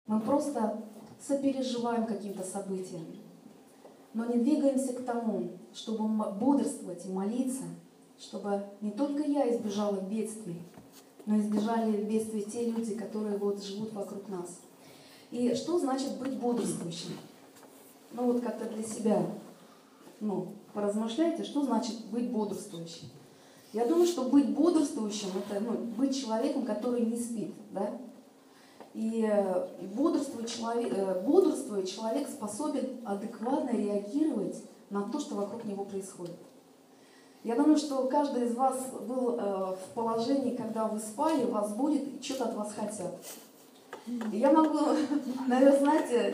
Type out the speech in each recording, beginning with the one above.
Мы просто сопереживаем каким-то событиям, но не двигаемся к тому, чтобы бодрствовать и молиться, чтобы не только я избежала бедствий, но избежали бедствий те люди, которые вот живут вокруг нас. И что значит быть бодрствующим? Ну вот как-то для себя, поразмышляйте, что значит быть бодрствующим. Я думаю, что быть бодрствующим – это быть человеком, который не спит, да? И бодрствуя, человек способен адекватно реагировать на то, что вокруг него происходит. Я думаю, что каждый из вас был в положении, когда вы спали, вас будет и что-то от вас хотят. И я могу, наверное, знаете,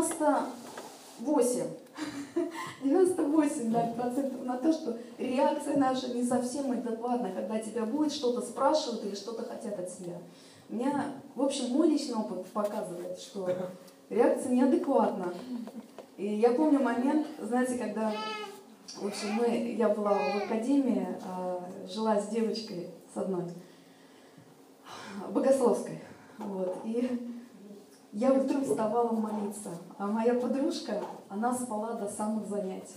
98% на то, что реакция наша не совсем адекватна, когда тебя будет что-то спрашивают или что-то хотят от тебя. У меня, в общем, мой личный опыт показывает, что реакция неадекватна. И я помню момент, знаете, когда, в общем, я была в академии, жила с девочкой, с одной, богословской. Вот, и я вдруг вставала молиться, а моя подружка, она спала до самых занятий.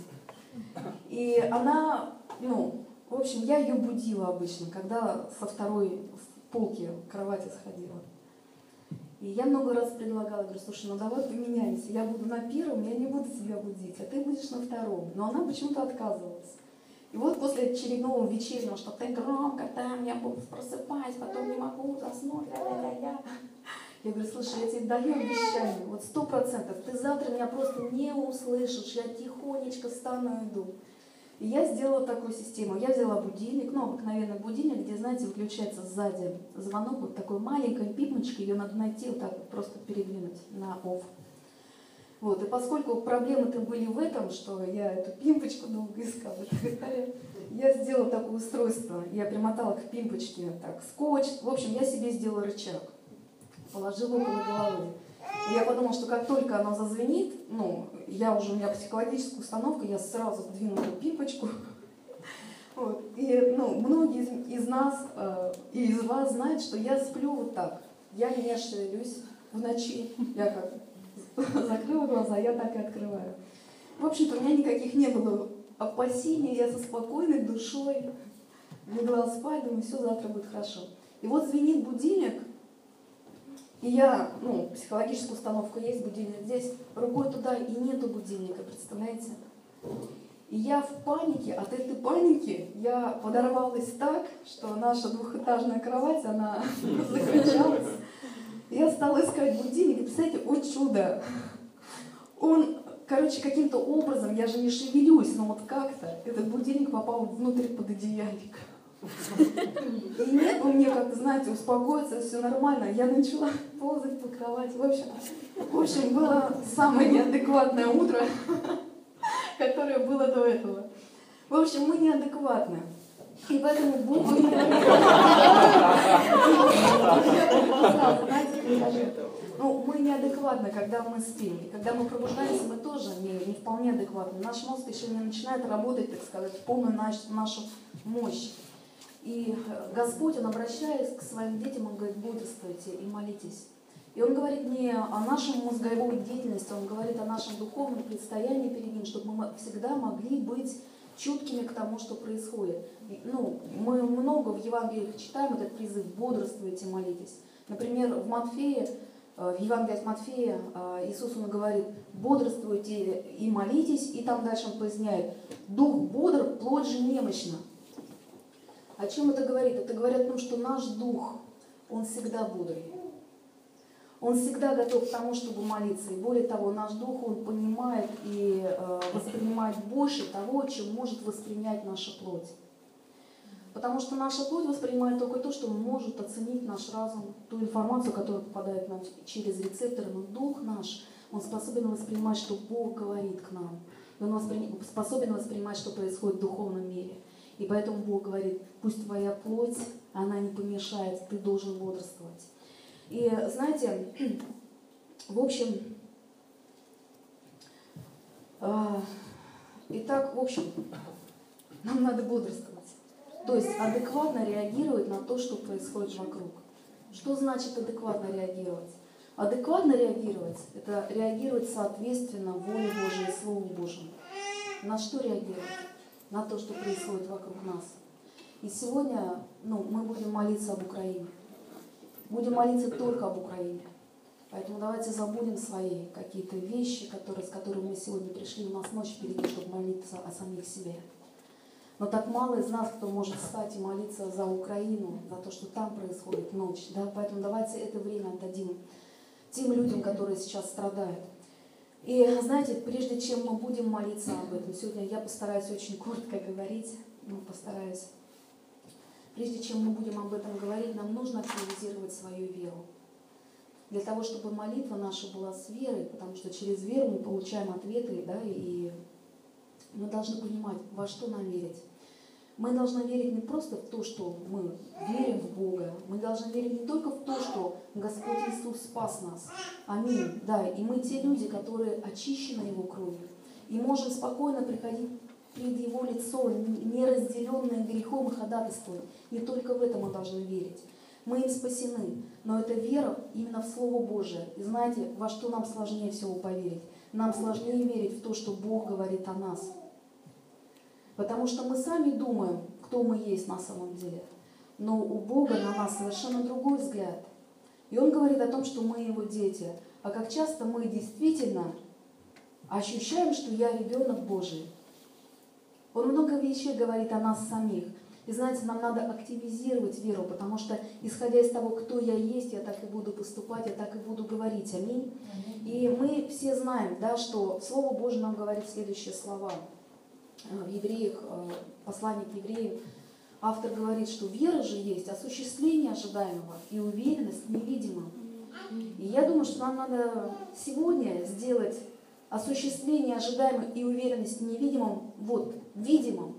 И она, в общем, я ее будила обычно, когда со второй полки кровати сходила. И я много раз предлагала, говорю, слушай, давай поменяемся, я буду на первом, я не буду тебя будить, а ты будешь на втором. Но она почему-то отказывалась. И вот после очередного вечернего, что ты громко там, я буду просыпать, потом не могу заснуть, ля-ля-ля-ля. Я говорю, слушай, я тебе даю обещание, вот 100%, ты завтра меня просто не услышишь, я тихонечко встану и иду. И я сделала такую систему. Я взяла будильник, обыкновенный будильник, где, знаете, выключается сзади звонок, вот такой маленькой пипочкой, ее надо найти, вот так вот просто передвинуть на off. Вот, и поскольку проблемы-то были в этом, что я эту пимпочку долго искала, я сделала такое устройство, я примотала к пимпочке так скотч, в общем, я себе сделала рычаг, положила около головы. И я подумала, что как только оно зазвенит, у меня психологическая установка, я сразу двину эту пимпочку. Вот. И многие из нас и из вас знают, что я сплю вот так. Я не шевелюсь в ночи, я как закрыла глаза, я так и открываю. В общем-то, у меня никаких не было опасений, я со спокойной душой легла спать, думаю, все, завтра будет хорошо. И вот звенит будильник, и я, психологическая установка есть, будильник здесь, рукой туда, и нету будильника, представляете? И я в панике, от этой паники я подорвалась так, что наша двухэтажная кровать, она закачалась. Я стала искать будильник, и представляете, о чудо! Он, каким-то образом, я же не шевелюсь, но вот как-то этот будильник попал внутрь пододеяльника. И нет, мне как-то, знаете, успокоиться, все нормально. Я начала ползать по кровати. В общем, было самое неадекватное утро, которое было до этого. В общем, мы неадекватны. И поэтому Бог мы неадекватны, когда мы спим. И когда мы пробуждаемся, мы тоже не вполне адекватны. Наш мозг еще не начинает работать, так сказать, в полную нашу мощь. И Господь, Он, обращаясь к своим детям, Он говорит, бодрствуйте и молитесь. И Он говорит не о нашей мозговой деятельности, Он говорит о нашем духовном предстоянии перед Ним, чтобы мы всегда могли быть чуткими к тому, что происходит. Мы много в Евангелиях читаем этот призыв «бодрствуйте, молитесь». Например, в Евангелии от Матфея Иисус, Он говорит «бодрствуйте и молитесь», и там дальше Он поясняет «дух бодр, плоть же немощна». О чем это говорит? Это говорит о том, что наш дух, он всегда бодрый. Он всегда готов к тому, чтобы молиться. И более того, наш дух, он понимает и воспринимает больше того, чем может воспринять наша плоть. Потому что наша плоть воспринимает только то, что может оценить наш разум, ту информацию, которая попадает нам через рецепторы. Но дух наш, он способен воспринимать, что Бог говорит к нам. И он способен воспринимать, что происходит в духовном мире. И поэтому Бог говорит, пусть твоя плоть, она не помешает, ты должен бодрствовать. И знаете, в общем, нам надо бодрствовать. То есть адекватно реагировать на то, что происходит вокруг. Что значит адекватно реагировать? Адекватно реагировать – это реагировать соответственно воле Божией и Слову Божьему. На что реагировать? На то, что происходит вокруг нас. И сегодня мы будем молиться об Украине. Будем молиться только об Украине. Поэтому давайте забудем свои какие-то вещи, с которыми мы сегодня пришли. У нас ночь впереди, чтобы молиться о самих себе. Но так мало из нас, кто может встать и молиться за Украину, за то, что там происходит ночь. Да? Поэтому давайте это время отдадим тем людям, которые сейчас страдают. И знаете, прежде чем мы будем молиться об этом, сегодня я постараюсь очень коротко говорить, постараюсь. Прежде чем мы будем об этом говорить, нам нужно активизировать свою веру. Для того, чтобы молитва наша была с верой, потому что через веру мы получаем ответы, да, и мы должны понимать, во что нам верить. Мы должны верить не просто в то, что мы верим в Бога, мы должны верить не только в то, что Господь Иисус спас нас. Аминь. Да, и мы те люди, которые очищены Его кровью, и можем спокойно приходить пред Его лицо, неразделенные грехом и ходатайством. Не только в это мы должны верить. Мы им спасены, но это вера именно в Слово Божие. И знаете, во что нам сложнее всего поверить? Нам сложнее верить в то, что Бог говорит о нас. Потому что мы сами думаем, кто мы есть на самом деле. Но у Бога на нас совершенно другой взгляд. И Он говорит о том, что мы Его дети. А как часто мы действительно ощущаем, что я ребенок Божий. Он много вещей говорит о нас самих. И знаете, нам надо активизировать веру, потому что, исходя из того, кто я есть, я так и буду поступать, я так и буду говорить. Аминь. И мы все знаем, да, что Слово Божие нам говорит следующие слова. В Евреях, послании к Евреям, автор говорит, что вера же есть осуществление ожидаемого и уверенность в невидимом. И я думаю, что нам надо сегодня сделать осуществление ожидаемого и уверенность в невидимом, видимом.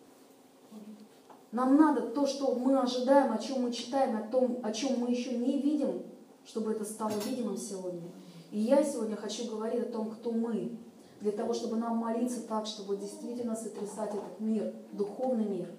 Нам надо то, что мы ожидаем, о чем мы читаем, о том, о чем мы еще не видим, чтобы это стало видимым сегодня. И я сегодня хочу говорить о том, кто мы, для того, чтобы нам молиться так, чтобы действительно сотрясать этот мир, духовный мир.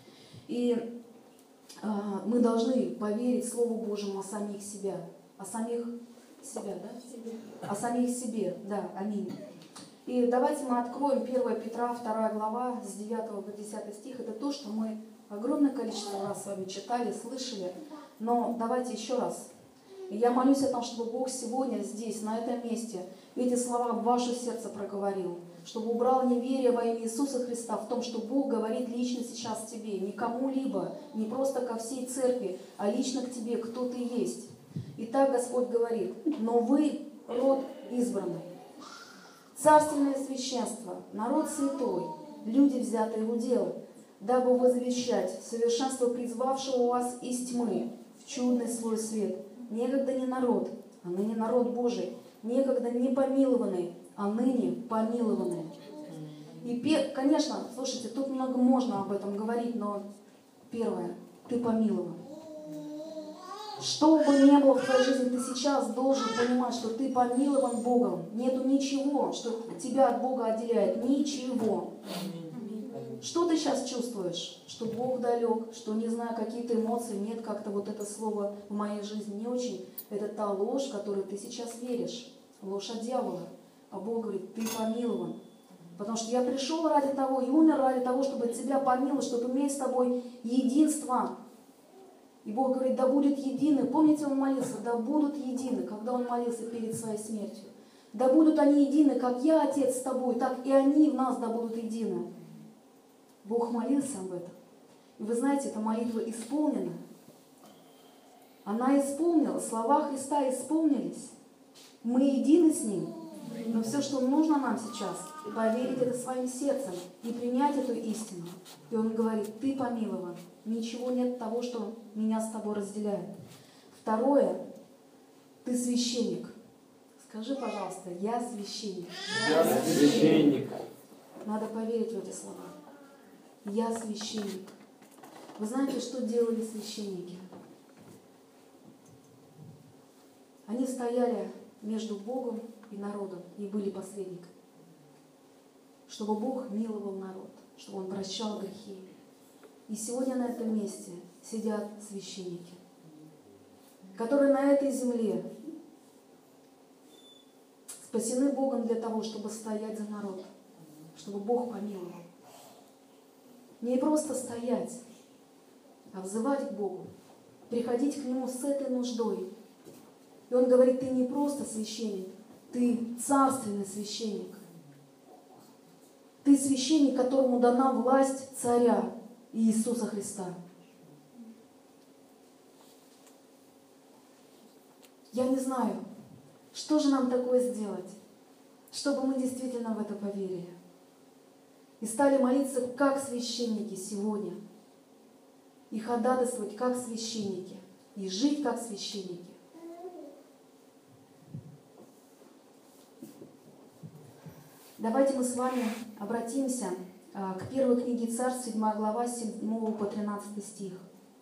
И мы должны поверить Слову Божьему о самих себе. О самих себе, да? О самих себе, да, аминь. И давайте мы откроем 1 Петра, 2 глава, с 9 по 10 стих. Это то, что мы огромное количество раз с вами читали, слышали. Но давайте еще раз. И я молюсь о том, чтобы Бог сегодня здесь, на этом месте, эти слова в ваше сердце проговорил. Чтобы убрал неверие во имя Иисуса Христа в том, что Бог говорит лично сейчас тебе. Не кому-либо, не просто ко всей церкви, а лично к тебе, кто ты есть. Итак, Господь говорит: но вы род избранный, царственное священство, народ святой, люди, взятые в удел, дабы возвещать совершенство призвавшего вас из тьмы в чудный свой свет. Некогда не народ, а ныне народ Божий, некогда не помилованный, а ныне помилованный. И, конечно, слушайте, тут много можно об этом говорить, но первое, ты помилован. Что бы ни было в твоей жизни, ты сейчас должен понимать, что ты помилован Богом. Нету ничего, что тебя от Бога отделяет. Ничего. Что ты сейчас чувствуешь? Что Бог далек, что, не знаю, какие-то эмоции, нет, как-то вот это слово в моей жизни не очень. Это та ложь, в которую ты сейчас веришь. Ложь от дьявола. А Бог говорит: ты помилован. Потому что я пришел ради того и умер ради того, чтобы тебя помиловать, чтобы иметь с тобой единство. И Бог говорит: да будет едины. Помните, Он молился: да будут едины, когда Он молился перед своей смертью. Да будут они едины, как я, Отец, с тобой, так и они в нас да будут едины. Бог молился об этом. И вы знаете, эта молитва исполнена. Она исполнилась, слова Христа исполнились. Мы едины с Ним. Но все, что нужно нам сейчас, поверить это своим сердцем и принять эту истину. И Он говорит: ты помилован. Ничего нет того, что меня с тобой разделяет. Второе, ты священник. Скажи, пожалуйста: я священник. Я священник. Надо поверить в эти слова. Я священник. Вы знаете, что делали священники? Они стояли между Богом и народом и были посредниками. Чтобы Бог миловал народ, чтобы Он прощал грехи. И сегодня на этом месте сидят священники, которые на этой земле Спасены Богом для того, чтобы стоять за народ, чтобы Бог помиловал. Не просто стоять, а взывать к Богу, приходить к Нему с этой нуждой. И Он говорит, ты не просто священник, ты царственный священник. Ты священник, которому дана власть царя Иисуса Христа. Я не знаю, что же нам такое сделать, чтобы мы действительно в это поверили. И стали молиться как священники сегодня. И ходатайствовать как священники. И жить как священники. Давайте мы с вами обратимся к первой книге Царств, 7 глава, с 7 по 13 стих.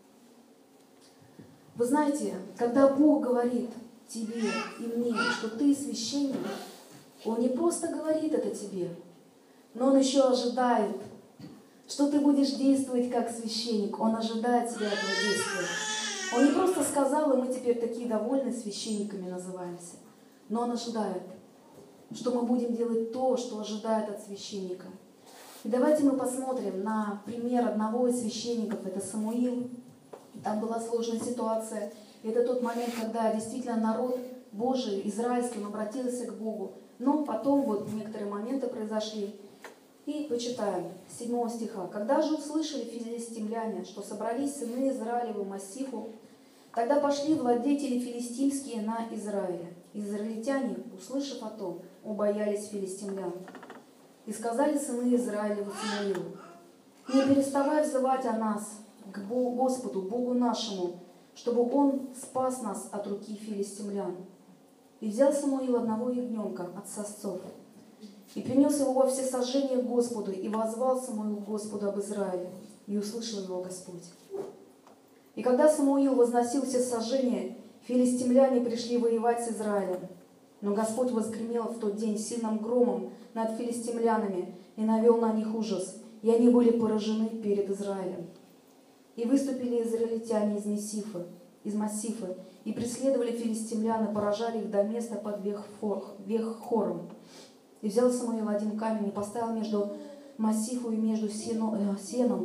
Вы знаете, когда Бог говорит тебе и мне, что ты священник, Он не просто говорит это тебе, но Он еще ожидает, что ты будешь действовать как священник. Он ожидает тебя этого действия. Он не просто сказал, и мы теперь такие довольные священниками называемся, но Он ожидает, что мы будем делать то, что ожидает от священника. И давайте мы посмотрим на пример одного из священников, это Самуил. Там была сложная ситуация. Это тот момент, когда действительно народ Божий, израильский, он обратился к Богу. Но потом вот некоторые моменты произошли. И почитаем 7 стиха. «Когда же услышали филистимляне, что собрались сыны Израилевы массифу, тогда пошли владетели филистимские на Израиле. Израильтяне, услышав о том, убоялись филистимлян. И сказали сыны Израилевы Самуилу: не переставай взывать о нас к Господу, Богу нашему, чтобы Он спас нас от руки филистимлян. И взял Самуил одного ягненка от сосцов, и принес его во всесожжение к Господу, и воззвал Самуил к Господу об Израиле, и услышал его Господь. И когда Самуил возносил всесожжение, филистимляне пришли воевать с Израилем. Но Господь возгремел в тот день сильным громом над филистимлянами и навел на них ужас, и они были поражены перед Израилем. И выступили израильтяне из Массифы, и преследовали филистимлян, и поражали их до места под Веххором. И взял Самуил один камень и поставил между Массифу и между Сеном,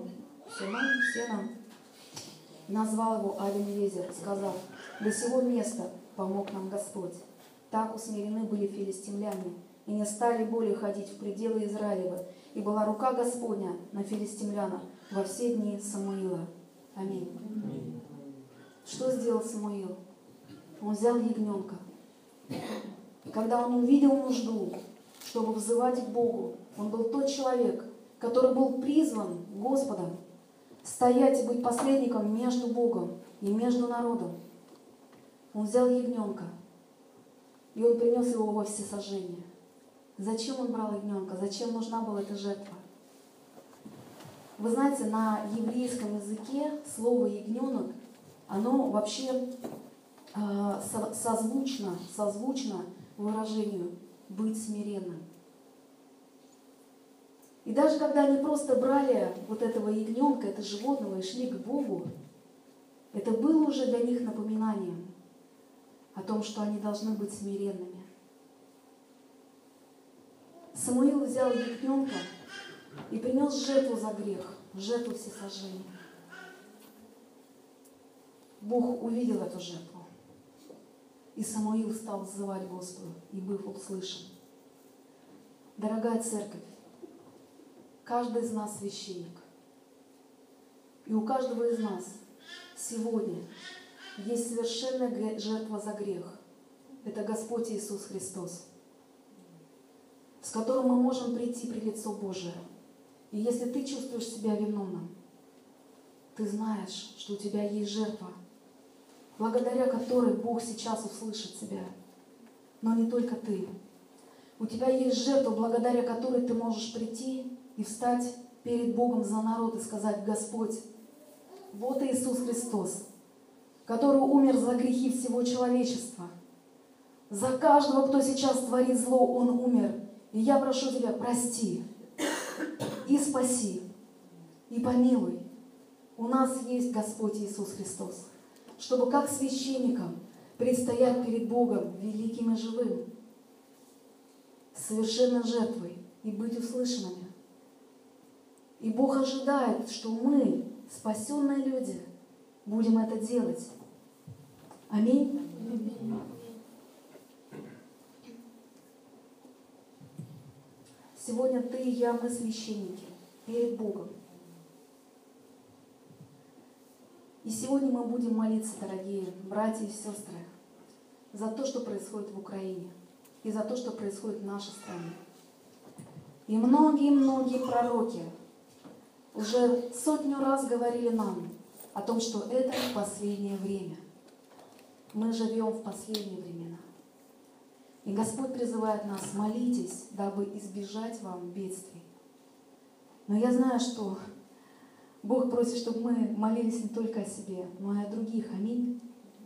назвал его Авен-Езер, сказав: до сего места помог нам Господь. Так усмирены были филистимляне, и не стали более ходить в пределы Израилева, и была рука Господня на филистимляна во все дни Самуила. Аминь. Что сделал Самуил? Он взял ягненка. И когда он увидел нужду, чтобы взывать к Богу, он был тот человек, который был призван Господом стоять и быть посредником между Богом и между народом. Он взял ягненка, и он принес его во всесожжение. Зачем он брал ягненка? Зачем нужна была эта жертва? Вы знаете, на еврейском языке слово «ягненок», оно вообще созвучно выражению «быть смиренным». И даже когда они просто брали вот этого ягненка, это животного, и шли к Богу, это было уже для них напоминанием о том, что они должны быть смиренными. Самуил взял ягненка и принес жертву за грех, жертву всесожжения. Бог увидел эту жертву, и Самуил стал взывать Господу, и был услышан. Дорогая церковь, каждый из нас священник. И у каждого из нас сегодня есть совершенная жертва за грех. Это Господь Иисус Христос, с которым мы можем прийти пред лицо Божие. И если ты чувствуешь себя виновным, ты знаешь, что у тебя есть жертва, благодаря которой Бог сейчас услышит тебя. Но не только ты. У тебя есть жертва, благодаря которой ты можешь прийти и встать перед Богом за народ и сказать: Господь, вот Иисус Христос, который умер за грехи всего человечества. За каждого, кто сейчас творит зло, Он умер. И я прошу Тебя, прости и спаси, и помилуй. У нас есть Господь Иисус Христос, чтобы как священникам предстоять перед Богом великим и живым. совершенной жертвой и быть услышанными. И Бог ожидает, что мы, спасенные люди, будем это делать. Аминь. Сегодня ты и я, мы священники перед Богом. И сегодня мы будем молиться, дорогие братья и сестры, за то, что происходит в Украине, и за то, что происходит в нашей стране. И многие-многие пророки уже 100 раз говорили нам о том, что это последнее время. Мы живем в последние времена. И Господь призывает нас: молитесь, дабы избежать вам бедствий. Но я знаю, что Бог просит, чтобы мы молились не только о себе, но и о других. Аминь.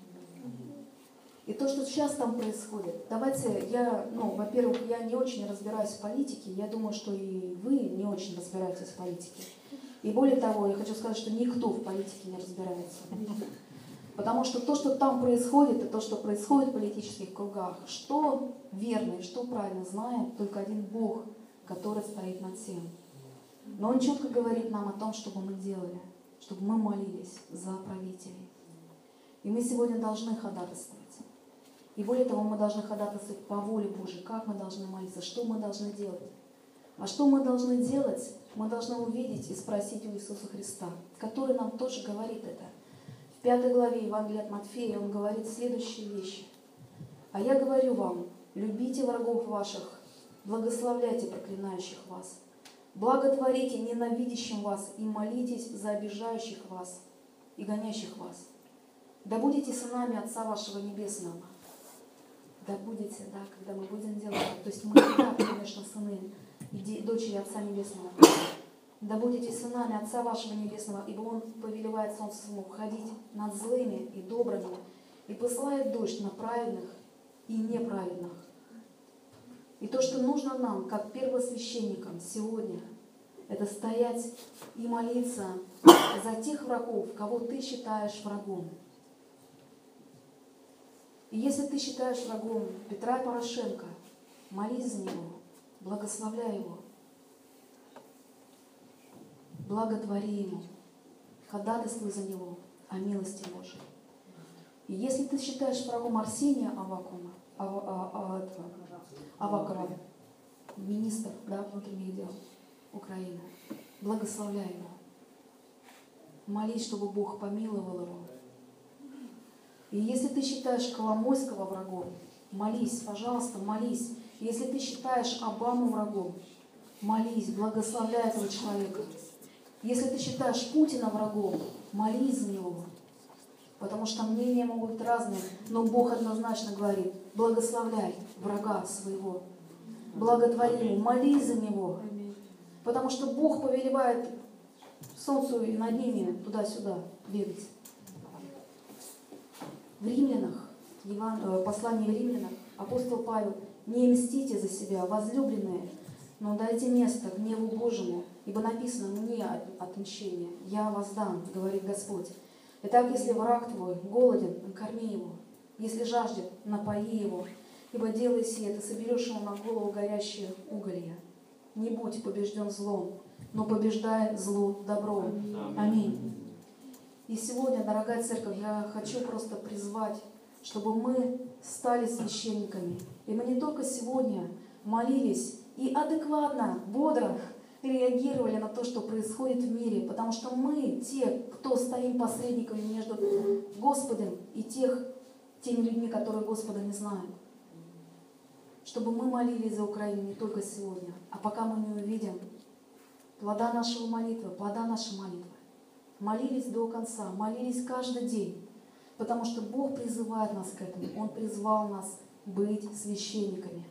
И то, что сейчас там происходит, давайте во-первых, я не очень разбираюсь в политике, я думаю, что и вы не очень разбираетесь в политике. И более того, я хочу сказать, что никто в политике не разбирается. Потому что то, что там происходит, и то, что происходит в политических кругах, что верно и что правильно, знает только один Бог, который стоит над всем. Но Он четко говорит нам о том, чтобы мы делали, чтобы мы молились за правителей. И мы сегодня должны ходатайствовать. И более того, мы должны ходатайствовать по воле Божьей, как мы должны молиться, что мы должны делать. А что мы должны делать, мы должны увидеть и спросить у Иисуса Христа, который нам тоже говорит это. В 5 главе Евангелия от Матфея Он говорит следующие вещи. «А я говорю вам, любите врагов ваших, благословляйте проклинающих вас, благотворите ненавидящим вас и молитесь за обижающих вас и гонящих вас. Да будете сынами Отца вашего Небесного». Да будете, да, когда мы будем делать это. То есть мы, да, конечно, сыны и дочери Отца Небесного. Да будете сынами Отца вашего Небесного, ибо Он повелевает солнцу своему ходить над злыми и добрыми, и посылает дождь на праведных и неправедных. И то, что нужно нам, как первосвященникам сегодня, это стоять и молиться за тех врагов, кого ты считаешь врагом. И если ты считаешь врагом Петра Порошенко, молись за него, благословляй его, благотвори ему, ходатайствуй за него о милости Божией. И если ты считаешь врагом Арсения Авакова, министр внутренних дел Украины, благословляй его. Молись, чтобы Бог помиловал его. И если ты считаешь Коломойского врагом, молись, пожалуйста, молись. Если ты считаешь Обаму врагом, молись, благословляй этого человека. Если ты считаешь Путина врагом, молись за него. Потому что мнения могут быть разные, но Бог однозначно говорит: благословляй врага своего, благотвори ему, молись за него. Потому что Бог повелевает солнцу и над ними туда-сюда бегать. В Римлянах, послании в Римлянах, апостол Павел: не мстите за себя, возлюбленные, но дайте место гневу Божьему, ибо написано: мне отмщение, я воздам, говорит Господь. Итак, если враг твой голоден, накорми его, если жаждет, напои его, ибо делай сие, ты соберешь ему на голову горящие уголья. Не будь побежден злом, но побеждай зло добром. Аминь. И сегодня, дорогая церковь, я хочу просто призвать, чтобы мы стали священниками. И мы не только сегодня молились и адекватно, бодро реагировали на то, что происходит в мире, потому что мы те, кто стоим посредниками между Господом и теми людьми, которые Господа не знают. Чтобы мы молились за Украину не только сегодня, а пока мы не увидим плода нашего молитвы, плода нашей молитвы. Молились до конца, молились каждый день, потому что Бог призывает нас к этому. Он призвал нас быть священниками.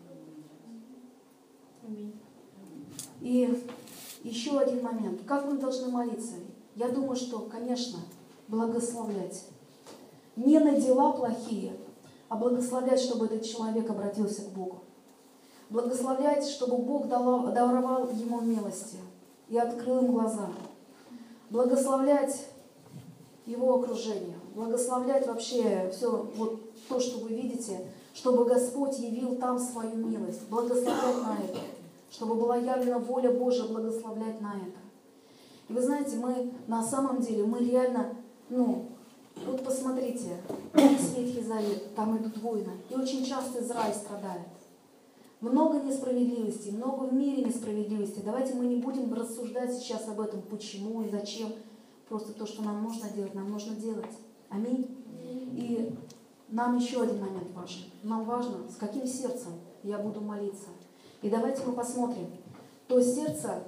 И еще один момент. Как мы должны молиться? Я думаю, что, конечно, благословлять. Не на дела плохие, а благословлять, чтобы этот человек обратился к Богу. Благословлять, чтобы Бог даровал ему милости и открыл им глаза. Благословлять его окружение, благословлять вообще все вот то, что вы видите, чтобы Господь явил там свою милость, благословлять на это, чтобы была явлена воля Божия, благословлять на это. И вы знаете, мы на самом деле, мы реально, вот посмотрите, весь Ветхий Завет, там идут войны, и очень часто Израиль страдает. Много несправедливости, много в мире несправедливости. Давайте мы не будем рассуждать сейчас об этом, почему и зачем. Просто то, что нам нужно делать, нам нужно делать. Аминь. И нам еще один момент важен. Нам важно, с каким сердцем я буду молиться. И давайте мы посмотрим. То сердце,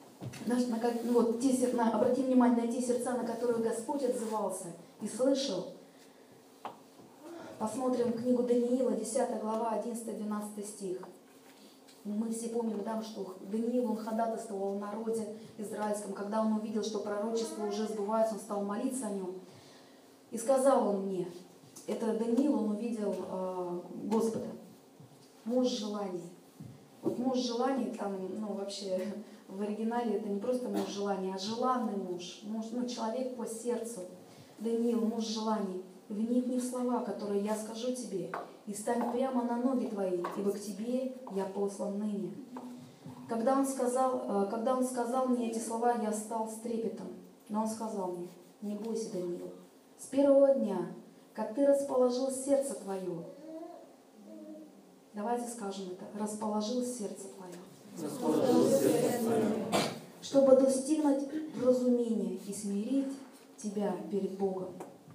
обратим внимание на те сердца, на которые Господь отзывался и слышал. Посмотрим книгу Даниила, 10 глава, 11-12 стих. Мы все помним, да, что Даниил, он ходатайствовал о народе израильском. Когда он увидел, что пророчество уже сбывается, он стал молиться о нем. И сказал он мне, это Даниил, он увидел Господа, муж желаний. Вот муж желаний, там, вообще в оригинале это не просто муж желаний, а желанный муж, человек по сердцу. Даниил, муж желаний. Вникни в слова, которые я скажу тебе, и стань прямо на ноги твои, ибо к тебе я послан ныне. Когда он сказал мне эти слова, я стал с трепетом. Но он сказал мне, не бойся, Даниил, с первого дня, как ты расположил сердце твое, давайте скажем это, расположил сердце твое, чтобы достигнуть разумения и смирить тебя перед Богом.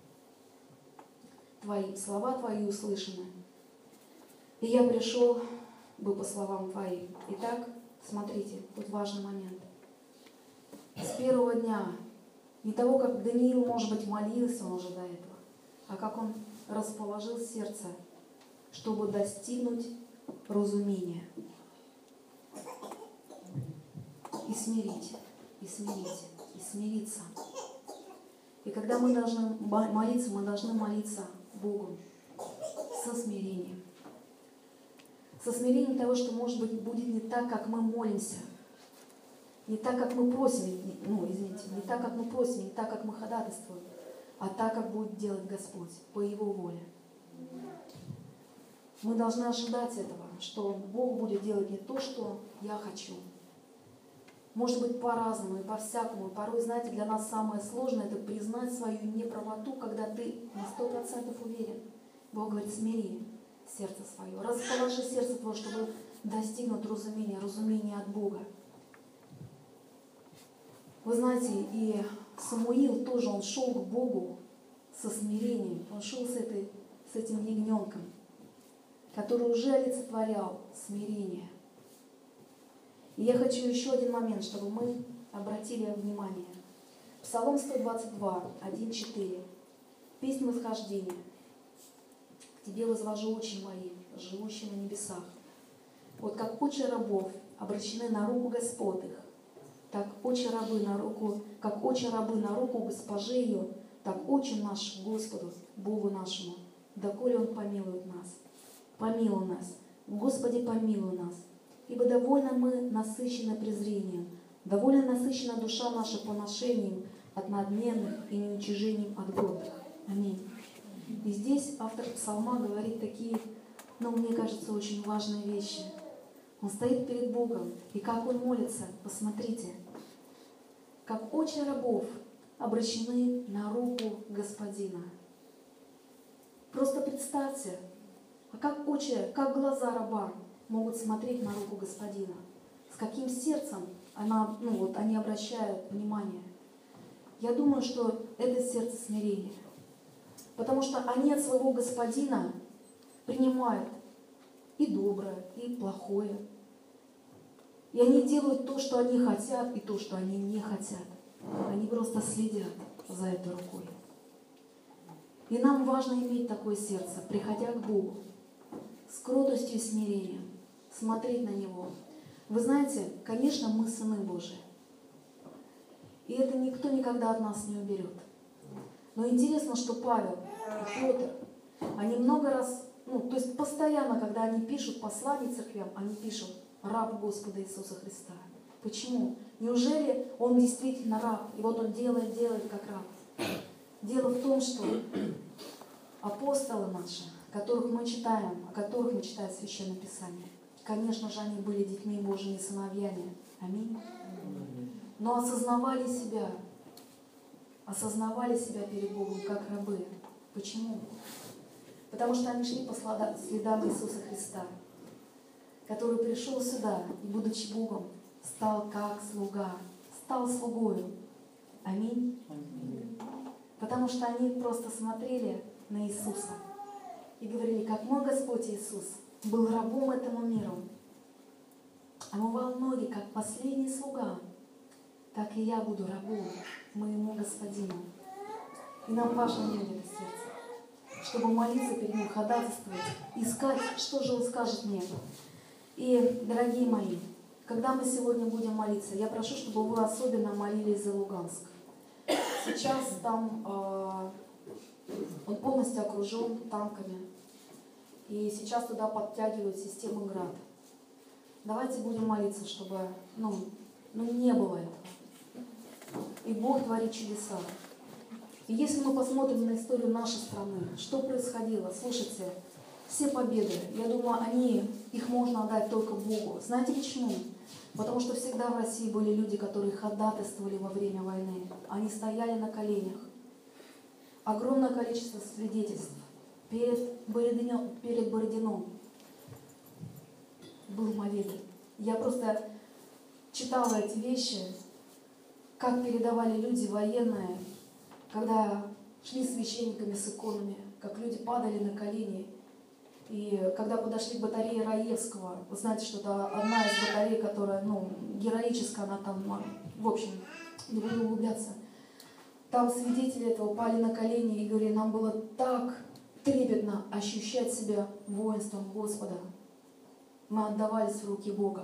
Твои слова твои услышаны. И я пришел бы по словам твоим. Итак, смотрите, тут важный момент. С первого дня, не того, как Даниил, может быть, молился он уже до этого, а как он расположил сердце, чтобы достигнуть разумения. И смирить, и смирить, и смириться. И когда мы должны молиться Богу со смирением. Со смирением того, что, может быть, будет не так, как мы молимся, не так, как мы просим, не так, как мы просим, не так, как мы ходатайствуем, а так, как будет делать Господь по Его воле. Мы должны ожидать этого, что Бог будет делать не то, что я хочу. Может быть, по-разному и по-всякому. Порой, знаете, для нас самое сложное – это признать свою неправоту, когда ты на 100% уверен. Бог говорит, смири сердце свое, расположи сердце твое, чтобы достигнуть разумения от Бога. Вы знаете, и Самуил тоже, он шел к Богу со смирением. Он шел с этим ягненком, который уже олицетворял смирение. И я хочу еще один момент, чтобы мы обратили внимание. Псалом 122, 1-4. Песнь восхождения. К тебе возвожу очи мои, живущие на небесах. Вот как очи рабов обращены на руку господ их, как очи рабы на руку госпожи ее, так очи наши Господу, Богу нашему, доколе Он помилует нас. Помилуй нас, Господи, помилуй нас. Ибо довольно мы насыщены презрением, довольно насыщена душа наша поношением от надменных и неуничижением от гордых. Аминь. И здесь автор псалма говорит такие, мне кажется, очень важные вещи. Он стоит перед Богом, и как он молится, посмотрите, как очи рабов обращены на руку Господина. Просто представьте, как глаза раба могут смотреть на руку Господина. С каким сердцем они обращают внимание. Я думаю, что это сердце смирения. Потому что они от своего Господина принимают и доброе, и плохое. И они делают то, что они хотят, и то, что они не хотят. Они просто следят за этой рукой. И нам важно иметь такое сердце, приходя к Богу, с кротостью и смирением, смотреть на Него. Вы знаете, конечно, мы сыны Божии. И это никто никогда от нас не уберет. Но интересно, что Павел и Петр, они много раз, то есть постоянно, когда они пишут послания церквям, они пишут «раб Господа Иисуса Христа». Почему? Неужели он действительно раб? И вот он делает как раб. Дело в том, что апостолы наши, которых мы читаем, о которых мы читаем в Священном Писании. Конечно же, они были детьми Божьими, сыновьями. Аминь. Но осознавали себя перед Богом как рабы. Почему? Потому что они шли по следам Иисуса Христа, который пришел сюда и, будучи Богом, стал как слуга, стал слугою. Аминь. Потому что они просто смотрели на Иисуса и говорили, как мой Господь Иисус был рабом этому миру, омывал ноги, как последний слуга, так и я буду рабом моему Господину. И нам важно иметь это сердце, чтобы молиться перед Ним, ходатайствовать, искать, что же Он скажет мне. И, дорогие мои, когда мы сегодня будем молиться, я прошу, чтобы вы особенно молились за Луганск. Сейчас там он полностью окружен танками. И сейчас туда подтягивают систему ГРАД. Давайте будем молиться, чтобы не было этого. И Бог творит чудеса. И если мы посмотрим на историю нашей страны, что происходило, слушайте, все победы, я думаю, их можно отдать только Богу. Знаете почему? Потому что всегда в России были люди, которые ходатайствовали во время войны. Они стояли на коленях. Огромное количество свидетельств. Перед Бородином был молебен. Я просто читала эти вещи, как передавали люди военные, когда шли священниками с иконами, как люди падали на колени. И когда подошли к батарее Раевского, вы знаете, что это одна из батарей, которая, героическая, она там, в общем, не буду углубляться. Там свидетели этого пали на колени и говорили, нам было так трепетно ощущать себя воинством Господа. Мы отдавались в руки Бога.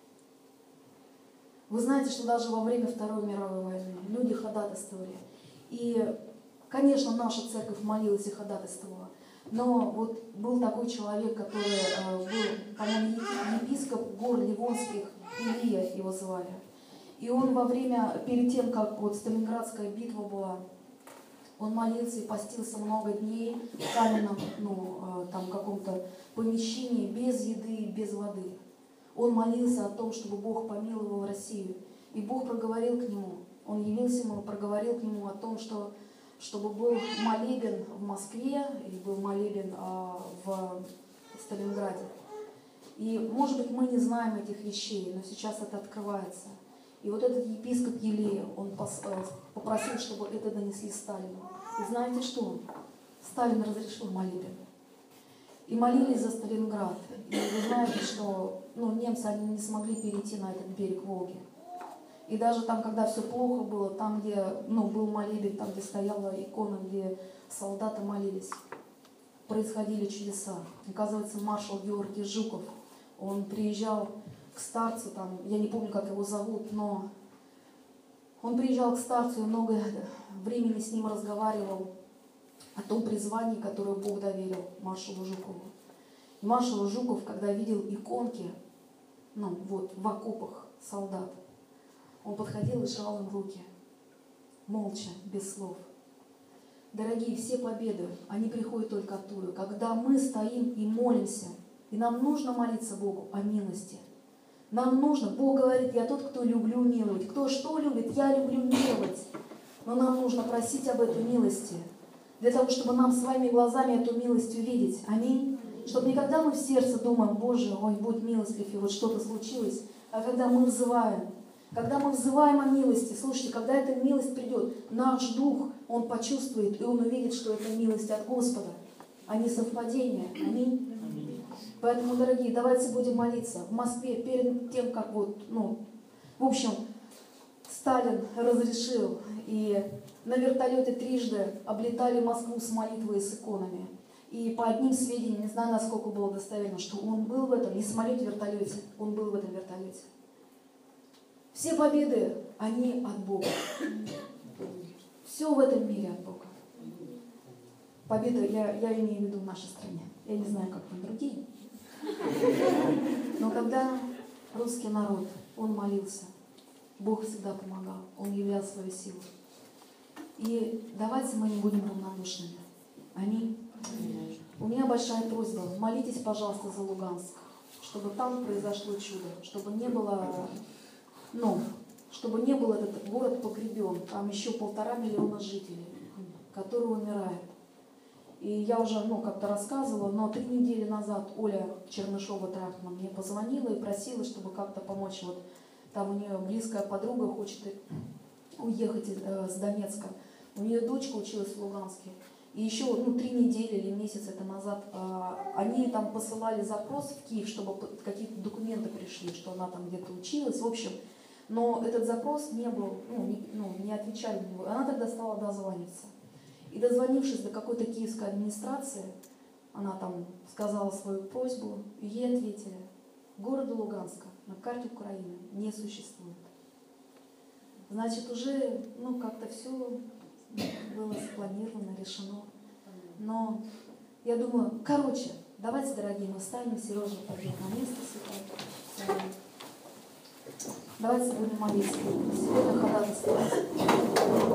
Вы знаете, что даже во время Второй мировой войны люди ходатайствовали. И, конечно, наша церковь молилась и ходатайствовала. Но вот был такой человек, который был, по-моему, епископ гор Ливонских, Илия его звали. И он перед тем, как вот Сталинградская битва была, он молился и постился много дней в каменном, там каком-то помещении, без еды, без воды. Он молился о том, чтобы Бог помиловал Россию. И Бог проговорил к нему, он явился ему и проговорил к нему о том, чтобы был молебен в Москве и был молебен в Сталинграде. И, может быть, мы не знаем этих вещей, но сейчас это открывается. И вот этот епископ Елея, он попросил, чтобы это донесли Сталину. И знаете что? Сталин разрешил молебен. И молились за Сталинград. И вы знаете, что немцы они не смогли перейти на этот берег Волги. И даже там, когда все плохо было, там, где был молебен, там, где стояла икона, где солдаты молились, происходили чудеса. Оказывается, маршал Георгий Жуков, он приезжал к старцу, там, я не помню, как его зовут, но он приезжал к старцу и много времени с ним разговаривал о том призвании, которое Бог доверил маршалу Жукову. И маршал Жуков, когда видел иконки, в окопах солдат, он подходил и жал им руки, молча, без слов. Дорогие, все победы, они приходят только оттуда, когда мы стоим и молимся. И нам нужно молиться Богу о милости. Нам нужно, Бог говорит, я тот, кто люблю миловать. Кто что любит, я люблю миловать. Но нам нужно просить об этой милости, для того, чтобы нам своими глазами эту милость увидеть. Аминь. Чтобы никогда мы в сердце думаем, Боже, ой, будь милостлив, и вот что-то случилось. А когда мы взываем о милости, слушайте, когда эта милость придет, наш дух, он почувствует, и он увидит, что это милость от Господа, а не совпадение. Аминь. Поэтому, дорогие, давайте будем молиться. В Москве перед тем, как в общем, Сталин разрешил, и на вертолете трижды облетали Москву с молитвой и с иконами. И по одним сведениям, не знаю, насколько было достоверно, что он был в этом, не самолете-вертолете, он был в этом вертолете. Все победы, они от Бога. Все в этом мире от Бога. Победа, я имею в виду в нашей стране. Я не знаю, как там другие. Но когда русский народ, он молился, Бог всегда помогал, Он являл свою силу. И давайте мы не будем равнодушными. Аминь. У меня большая просьба, молитесь, пожалуйста, за Луганск, чтобы там произошло чудо, чтобы не было, чтобы не был этот город погребен. Там еще 1,5 миллиона жителей, которые умирают. И я уже как-то рассказывала, но 3 недели назад Оля Чернышова-Трахтман мне позвонила и просила, чтобы как-то помочь. Вот там у нее близкая подруга хочет уехать с Донецка. У нее дочка училась в Луганске. И еще 3 недели или месяц это назад они там посылали запрос в Киев, чтобы какие-то документы пришли, что она там где-то училась. В общем, но этот запрос не был, не отвечали на него. Она тогда стала дозваниваться. И дозвонившись до какой-то киевской администрации, она там сказала свою просьбу, и ей ответили: города Луганска на карте Украины не существует. Значит, уже как-то все было спланировано, решено. Но я думаю, давайте, дорогие, мы встанем, Сережа пойдет на место сюда. Давайте будем молиться. Сегодня ходатайствовать.